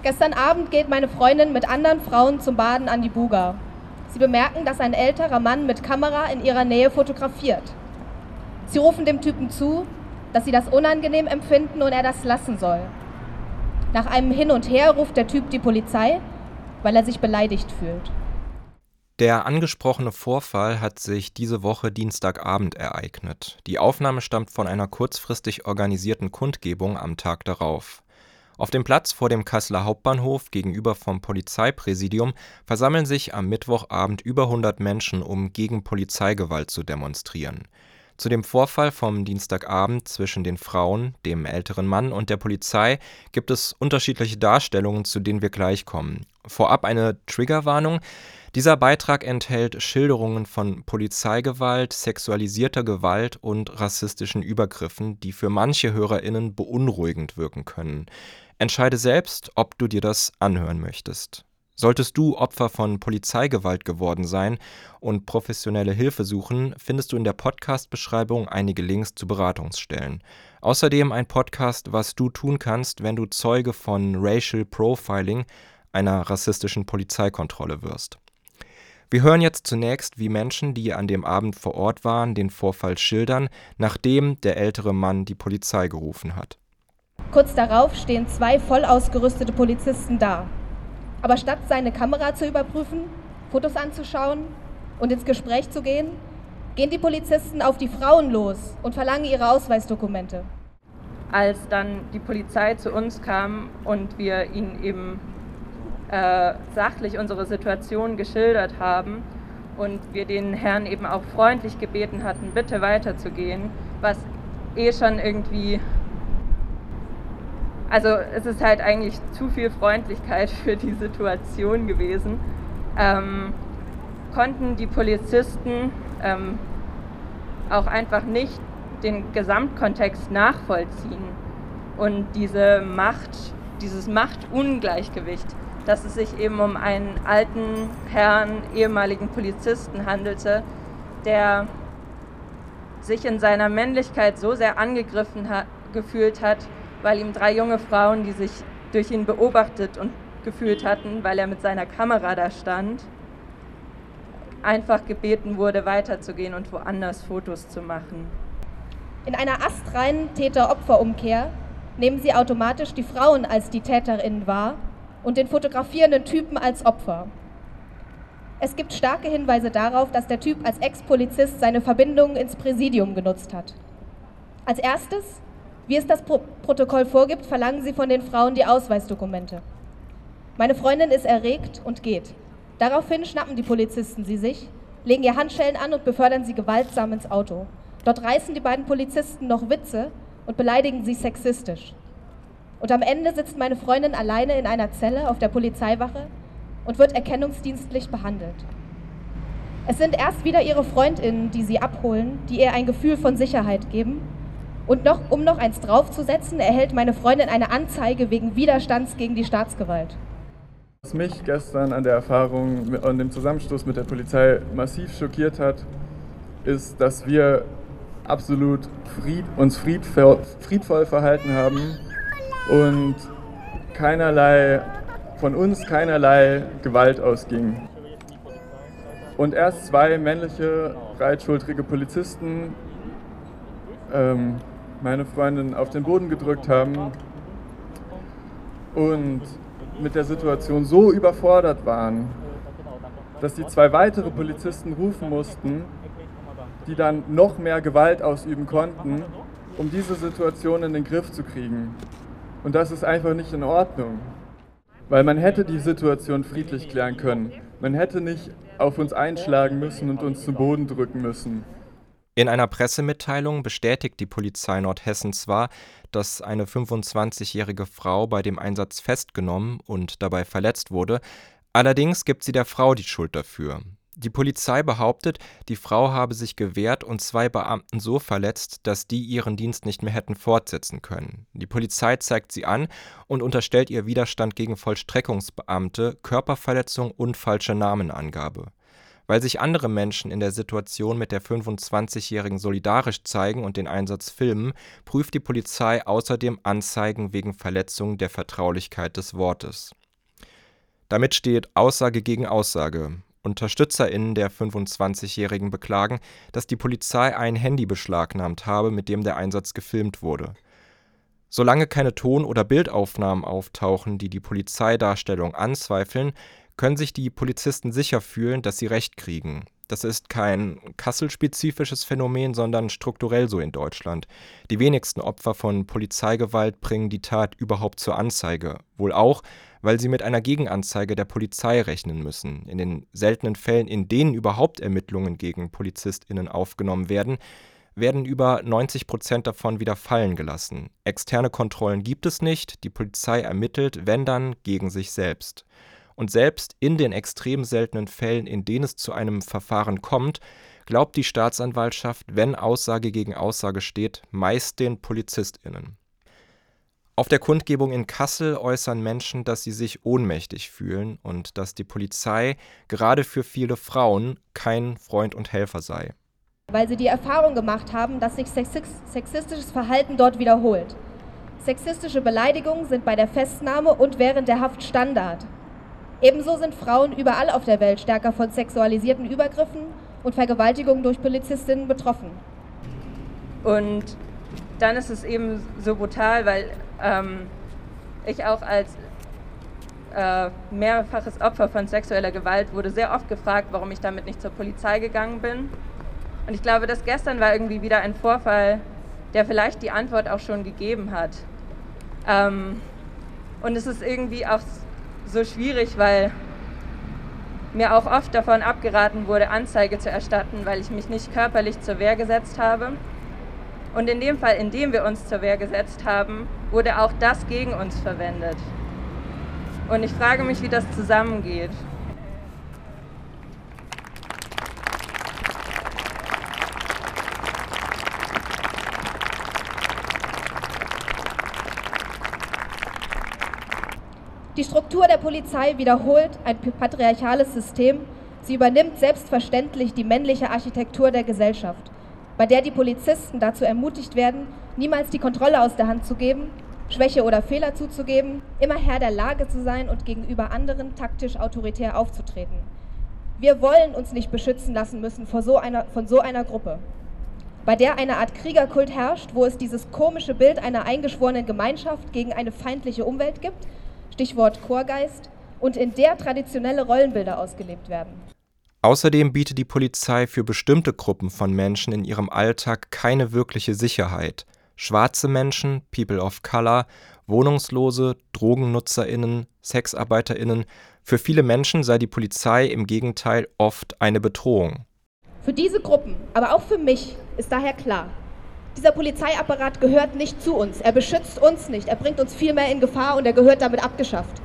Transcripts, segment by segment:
Gestern Abend geht meine Freundin mit anderen Frauen zum Baden an die Buga. Sie bemerken, dass ein älterer Mann mit Kamera in ihrer Nähe fotografiert. Sie rufen dem Typen zu, dass sie das unangenehm empfinden und er das lassen soll. Nach einem Hin und Her ruft der Typ die Polizei, weil er sich beleidigt fühlt. Der angesprochene Vorfall hat sich diese Woche Dienstagabend ereignet. Die Aufnahme stammt von einer kurzfristig organisierten Kundgebung am Tag darauf. Auf dem Platz vor dem Kasseler Hauptbahnhof gegenüber vom Polizeipräsidium versammeln sich am Mittwochabend über 100 Menschen, um gegen Polizeigewalt zu demonstrieren. Zu dem Vorfall vom Dienstagabend zwischen den Frauen, dem älteren Mann und der Polizei gibt es unterschiedliche Darstellungen, zu denen wir gleich kommen. Vorab eine Triggerwarnung. Dieser Beitrag enthält Schilderungen von Polizeigewalt, sexualisierter Gewalt und rassistischen Übergriffen, die für manche HörerInnen beunruhigend wirken können. Entscheide selbst, ob du dir das anhören möchtest. Solltest du Opfer von Polizeigewalt geworden sein und professionelle Hilfe suchen, findest du in der Podcast-Beschreibung einige Links zu Beratungsstellen. Außerdem ein Podcast, was du tun kannst, wenn du Zeuge von Racial Profiling, einer rassistischen Polizeikontrolle wirst. Wir hören jetzt zunächst, wie Menschen, die an dem Abend vor Ort waren, den Vorfall schildern, nachdem der ältere Mann die Polizei gerufen hat. Kurz darauf stehen 2 voll ausgerüstete Polizisten da. Aber statt seine Kamera zu überprüfen, Fotos anzuschauen und ins Gespräch zu gehen, gehen die Polizisten auf die Frauen los und verlangen ihre Ausweisdokumente. Als dann die Polizei zu uns kam und wir ihnen eben sachlich unsere Situation geschildert haben und wir den Herrn eben auch freundlich gebeten hatten, bitte weiterzugehen, was schon irgendwie, also es ist halt eigentlich zu viel Freundlichkeit für die Situation gewesen, konnten die Polizisten auch einfach nicht den Gesamtkontext nachvollziehen und dieses Machtungleichgewicht, dass es sich eben um einen alten Herrn, ehemaligen Polizisten handelte, der sich in seiner Männlichkeit so sehr angegriffen gefühlt hat, weil ihm 3 junge Frauen, die sich durch ihn beobachtet und gefühlt hatten, weil er mit seiner Kamera da stand, einfach gebeten wurde, weiterzugehen und woanders Fotos zu machen. In einer astreinen Täter-Opfer-Umkehr nehmen sie automatisch die Frauen als die TäterInnen wahr und den fotografierenden Typen als Opfer. Es gibt starke Hinweise darauf, dass der Typ als Ex-Polizist seine Verbindungen ins Präsidium genutzt hat. Als erstes, wie es das Protokoll vorgibt, verlangen sie von den Frauen die Ausweisdokumente. Meine Freundin ist erregt und geht. Daraufhin schnappen die Polizisten sie sich, legen ihr Handschellen an und befördern sie gewaltsam ins Auto. Dort reißen die beiden Polizisten noch Witze und beleidigen sie sexistisch. Und am Ende sitzt meine Freundin alleine in einer Zelle auf der Polizeiwache und wird erkennungsdienstlich behandelt. Es sind erst wieder ihre FreundInnen, die sie abholen, die ihr ein Gefühl von Sicherheit geben. Und um noch eins draufzusetzen, erhält meine Freundin eine Anzeige wegen Widerstands gegen die Staatsgewalt. Was mich gestern an der Erfahrung und dem Zusammenstoß mit der Polizei massiv schockiert hat, ist, dass wir absolut uns friedvoll verhalten haben und von uns keinerlei Gewalt ausging. Und erst 2 männliche, breitschultrige Polizisten meine Freundin auf den Boden gedrückt haben und mit der Situation so überfordert waren, dass die 2 weitere Polizisten rufen mussten, die dann noch mehr Gewalt ausüben konnten, um diese Situation in den Griff zu kriegen. Und das ist einfach nicht in Ordnung. Weil man hätte die Situation friedlich klären können. Man hätte nicht auf uns einschlagen müssen und uns zu Boden drücken müssen. In einer Pressemitteilung bestätigt die Polizei Nordhessen zwar, dass eine 25-jährige Frau bei dem Einsatz festgenommen und dabei verletzt wurde, allerdings gibt sie der Frau die Schuld dafür. Die Polizei behauptet, die Frau habe sich gewehrt und 2 Beamten so verletzt, dass die ihren Dienst nicht mehr hätten fortsetzen können. Die Polizei zeigt sie an und unterstellt ihr Widerstand gegen Vollstreckungsbeamte, Körperverletzung und falsche Namenangabe. Weil sich andere Menschen in der Situation mit der 25-Jährigen solidarisch zeigen und den Einsatz filmen, prüft die Polizei außerdem Anzeigen wegen Verletzung der Vertraulichkeit des Wortes. Damit steht Aussage gegen Aussage. UnterstützerInnen der 25-Jährigen beklagen, dass die Polizei ein Handy beschlagnahmt habe, mit dem der Einsatz gefilmt wurde. Solange keine Ton- oder Bildaufnahmen auftauchen, die die Polizeidarstellung anzweifeln, können sich die Polizisten sicher fühlen, dass sie Recht kriegen. Das ist kein Kassel-spezifisches Phänomen, sondern strukturell so in Deutschland. Die wenigsten Opfer von Polizeigewalt bringen die Tat überhaupt zur Anzeige. Wohl auch, weil sie mit einer Gegenanzeige der Polizei rechnen müssen. In den seltenen Fällen, in denen überhaupt Ermittlungen gegen PolizistInnen aufgenommen werden, werden über 90% davon wieder fallen gelassen. Externe Kontrollen gibt es nicht, die Polizei ermittelt, wenn dann, gegen sich selbst. Und selbst in den extrem seltenen Fällen, in denen es zu einem Verfahren kommt, glaubt die Staatsanwaltschaft, wenn Aussage gegen Aussage steht, meist den PolizistInnen. Auf der Kundgebung in Kassel äußern Menschen, dass sie sich ohnmächtig fühlen und dass die Polizei gerade für viele Frauen kein Freund und Helfer sei. Weil sie die Erfahrung gemacht haben, dass sich sexistisches Verhalten dort wiederholt. Sexistische Beleidigungen sind bei der Festnahme und während der Haft Standard. Ebenso sind Frauen überall auf der Welt stärker von sexualisierten Übergriffen und Vergewaltigungen durch Polizistinnen betroffen. Und dann ist es eben so brutal, weil ich auch als mehrfaches Opfer von sexueller Gewalt wurde sehr oft gefragt, warum ich damit nicht zur Polizei gegangen bin. Und ich glaube, dass gestern war irgendwie wieder ein Vorfall, der vielleicht die Antwort auch schon gegeben hat. Und es ist irgendwie auch so schwierig, weil mir auch oft davon abgeraten wurde, Anzeige zu erstatten, weil ich mich nicht körperlich zur Wehr gesetzt habe. Und in dem Fall, in dem wir uns zur Wehr gesetzt haben, wurde auch das gegen uns verwendet. Und ich frage mich, wie das zusammengeht. Die Struktur der Polizei wiederholt ein patriarchales System. Sie übernimmt selbstverständlich die männliche Architektur der Gesellschaft, bei der die Polizisten dazu ermutigt werden, niemals die Kontrolle aus der Hand zu geben, Schwäche oder Fehler zuzugeben, immer Herr der Lage zu sein und gegenüber anderen taktisch autoritär aufzutreten. Wir wollen uns nicht beschützen lassen müssen von so einer Gruppe, bei der eine Art Kriegerkult herrscht, wo es dieses komische Bild einer eingeschworenen Gemeinschaft gegen eine feindliche Umwelt gibt, Stichwort Chorgeist, und in der traditionelle Rollenbilder ausgelebt werden. Außerdem bietet die Polizei für bestimmte Gruppen von Menschen in ihrem Alltag keine wirkliche Sicherheit. Schwarze Menschen, People of Color, Wohnungslose, DrogennutzerInnen, SexarbeiterInnen. Für viele Menschen sei die Polizei im Gegenteil oft eine Bedrohung. Für diese Gruppen, aber auch für mich, ist daher klar: Dieser Polizeiapparat gehört nicht zu uns. Er beschützt uns nicht. Er bringt uns viel mehr in Gefahr und er gehört damit abgeschafft.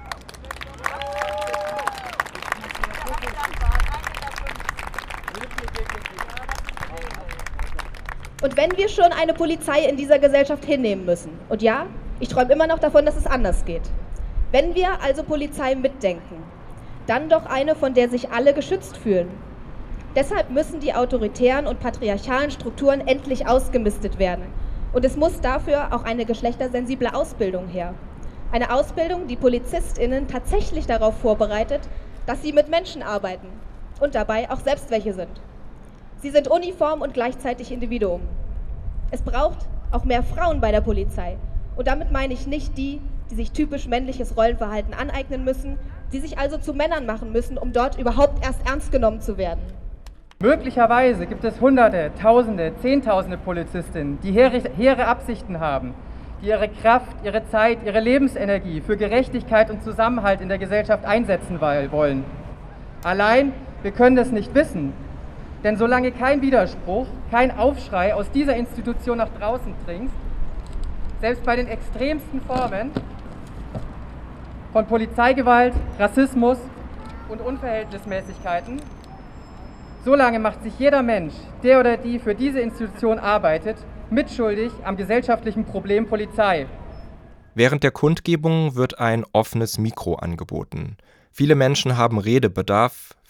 Und wenn wir schon eine Polizei in dieser Gesellschaft hinnehmen müssen, und ja, ich träume immer noch davon, dass es anders geht, wenn wir also Polizei mitdenken, dann doch eine, von der sich alle geschützt fühlen. Deshalb müssen die autoritären und patriarchalen Strukturen endlich ausgemistet werden. Und es muss dafür auch eine geschlechtersensible Ausbildung her. Eine Ausbildung, die PolizistInnen tatsächlich darauf vorbereitet, dass sie mit Menschen arbeiten und dabei auch selbst welche sind. Sie sind Uniform und gleichzeitig Individuum. Es braucht auch mehr Frauen bei der Polizei. Und damit meine ich nicht die, die sich typisch männliches Rollenverhalten aneignen müssen, die sich also zu Männern machen müssen, um dort überhaupt erst ernst genommen zu werden. Möglicherweise gibt es Hunderte, Tausende, Zehntausende Polizistinnen, die hehre Absichten haben, die ihre Kraft, ihre Zeit, ihre Lebensenergie für Gerechtigkeit und Zusammenhalt in der Gesellschaft einsetzen wollen. Allein, wir können es nicht wissen, denn solange kein Widerspruch, kein Aufschrei aus dieser Institution nach draußen dringt, selbst bei den extremsten Formen von Polizeigewalt, Rassismus und Unverhältnismäßigkeiten, solange macht sich jeder Mensch, der oder die für diese Institution arbeitet, mitschuldig am gesellschaftlichen Problem Polizei. Während der Kundgebung wird ein offenes Mikro angeboten. Viele Menschen haben Redebedarf,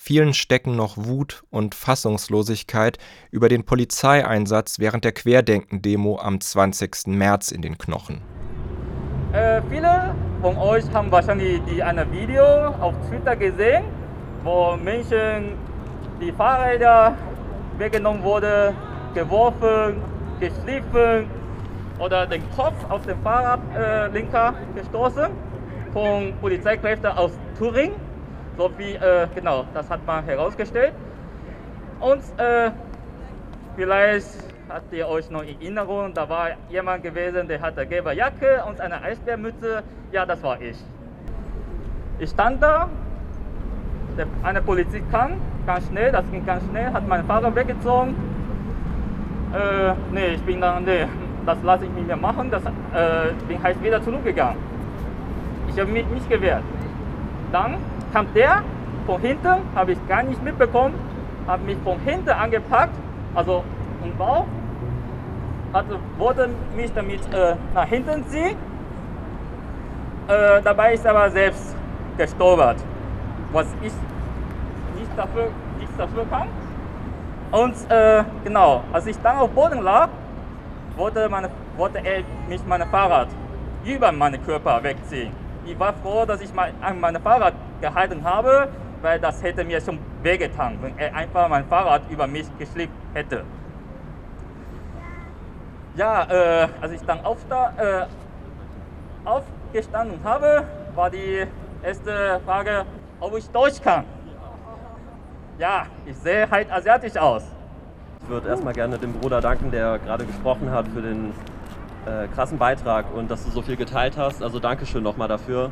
Vielen stecken noch Wut und Fassungslosigkeit über den Polizeieinsatz während der Querdenken-Demo am 20. März in den Knochen. Viele von euch haben wahrscheinlich ein Video auf Twitter gesehen, wo Menschen die Fahrräder weggenommen wurden, geworfen, geschliffen oder den Kopf auf den Fahrradlenker gestoßen von Polizeikräften aus Thüringen. So wie, genau, das hat man herausgestellt. Und vielleicht habt ihr euch noch in Erinnerung, da war jemand gewesen, der hatte eine gelbe Jacke und eine Eisbärmütze. Ja, das war ich. Ich stand da, eine Polizist kam, ganz schnell, das ging ganz schnell, hat meinen Fahrer weggezogen. Nee, das lasse ich nicht mehr machen, bin halt wieder zurückgegangen. Ich habe mich nicht gewehrt. Dann kam der von hinten, habe ich gar nicht mitbekommen, hat mich von hinten angepackt, also im Bauch, wollte mich damit nach hinten ziehen. Dabei ist er aber selbst gestolpert, was ich nichts dafür kann. Und genau, als ich dann auf dem Boden lag, wollte er mich mein Fahrrad über meinen Körper wegziehen. Ich war froh, dass ich an meinem Fahrrad gehalten habe, weil das hätte mir schon wehgetan, wenn er einfach mein Fahrrad über mich geschleppt hätte. Ja, als ich dann aufgestanden habe, war die erste Frage, ob ich Deutsch kann. Ja, ich sehe halt asiatisch aus. Ich würde erstmal gerne dem Bruder danken, der gerade gesprochen hat, für den krassen Beitrag und dass du so viel geteilt hast. Also Dankeschön nochmal dafür.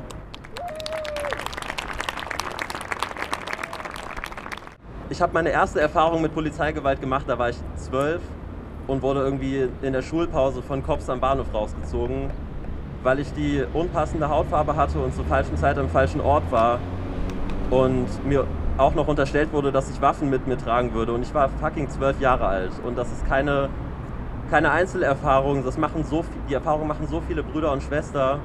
Ich habe meine erste Erfahrung mit Polizeigewalt gemacht, da war ich 12 und wurde irgendwie in der Schulpause von Cops am Bahnhof rausgezogen, weil ich die unpassende Hautfarbe hatte und zur falschen Zeit am falschen Ort war und mir auch noch unterstellt wurde, dass ich Waffen mit mir tragen würde. Und ich war fucking 12 Jahre alt und das ist keine Einzelerfahrung, die Erfahrung machen so viele Brüder und Schwestern.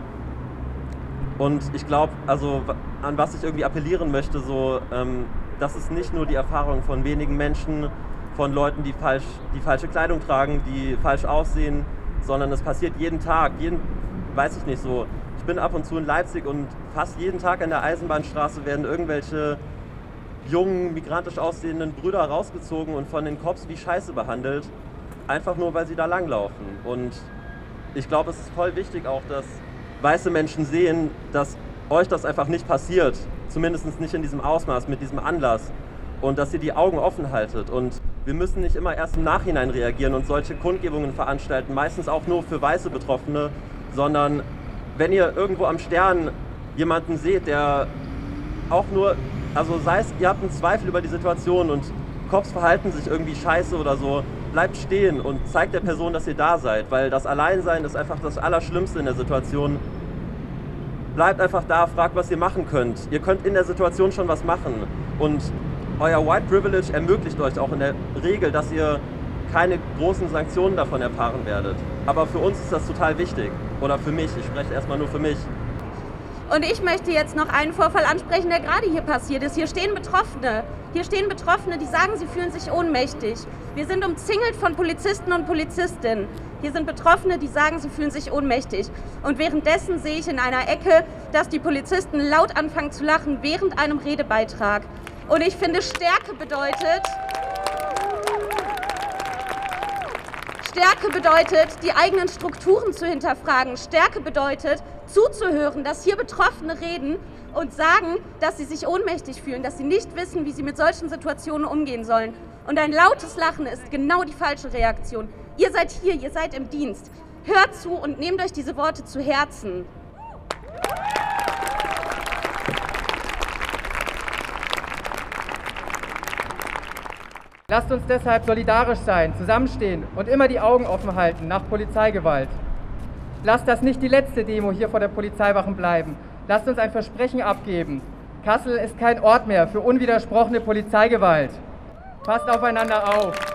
Und ich glaube, also an was ich irgendwie appellieren möchte, das ist nicht nur die Erfahrung von wenigen Menschen, von Leuten, die falsche Kleidung tragen, die falsch aussehen, sondern es passiert jeden Tag, weiß ich nicht so. Ich bin ab und zu in Leipzig und fast jeden Tag an der Eisenbahnstraße werden irgendwelche jungen, migrantisch aussehenden Brüder rausgezogen und von den Cops wie Scheiße behandelt. Einfach nur, weil sie da langlaufen. Und ich glaube, es ist voll wichtig auch, dass weiße Menschen sehen, dass euch das einfach nicht passiert. Zumindest nicht in diesem Ausmaß, mit diesem Anlass. Und dass ihr die Augen offen haltet. Und wir müssen nicht immer erst im Nachhinein reagieren und solche Kundgebungen veranstalten. Meistens auch nur für weiße Betroffene. Sondern wenn ihr irgendwo am Stern jemanden seht, der auch nur, also sei es, ihr habt einen Zweifel über die Situation und Cops verhalten sich irgendwie scheiße oder so, bleibt stehen und zeigt der Person, dass ihr da seid, weil das Alleinsein ist einfach das Allerschlimmste in der Situation. Bleibt einfach da, fragt, was ihr machen könnt. Ihr könnt in der Situation schon was machen und euer White Privilege ermöglicht euch auch in der Regel, dass ihr keine großen Sanktionen davon erfahren werdet. Aber für uns ist das total wichtig. Oder für mich, ich spreche erstmal nur für mich. Und ich möchte jetzt noch einen Vorfall ansprechen, der gerade hier passiert ist. Hier stehen Betroffene, die sagen, sie fühlen sich ohnmächtig. Wir sind umzingelt von Polizisten und Polizistinnen. Hier sind Betroffene, die sagen, sie fühlen sich ohnmächtig. Und währenddessen sehe ich in einer Ecke, dass die Polizisten laut anfangen zu lachen während einem Redebeitrag. Und ich finde, Stärke bedeutet, die eigenen Strukturen zu hinterfragen. Stärke bedeutet, zuzuhören, dass hier Betroffene reden und sagen, dass sie sich ohnmächtig fühlen, dass sie nicht wissen, wie sie mit solchen Situationen umgehen sollen. Und ein lautes Lachen ist genau die falsche Reaktion. Ihr seid hier, ihr seid im Dienst. Hört zu und nehmt euch diese Worte zu Herzen. Lasst uns deshalb solidarisch sein, zusammenstehen und immer die Augen offen halten nach Polizeigewalt. Lasst das nicht die letzte Demo hier vor der Polizeiwachen bleiben. Lasst uns ein Versprechen abgeben. Kassel ist kein Ort mehr für unwidersprochene Polizeigewalt. Passt aufeinander auf.